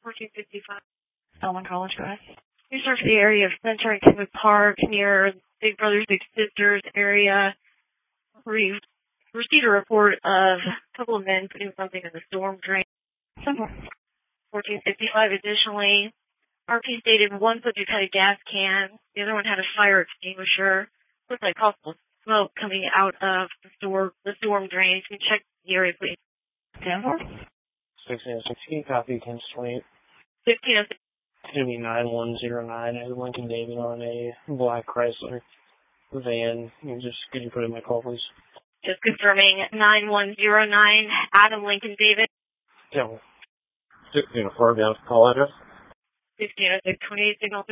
1455. Spelman College, go ahead. We searched the area of Center and Kenwood Park near Big Brothers Big Sisters area. We received a report of a couple of men putting something in the storm drain. 1455. Additionally, RP stated one put had a gas can, the other one had a fire extinguisher. Looked like possible smoke coming out of the storm drain. Can you check the area, please? 10-4. 1616, copy, can wait. 1606. It's going to be 9109 at Lincoln David on a black Chrysler van. Could you put in my call, please? Just confirming 9109 Adam Lincoln David. Yeah. 1604, down call address. 1606 28 signal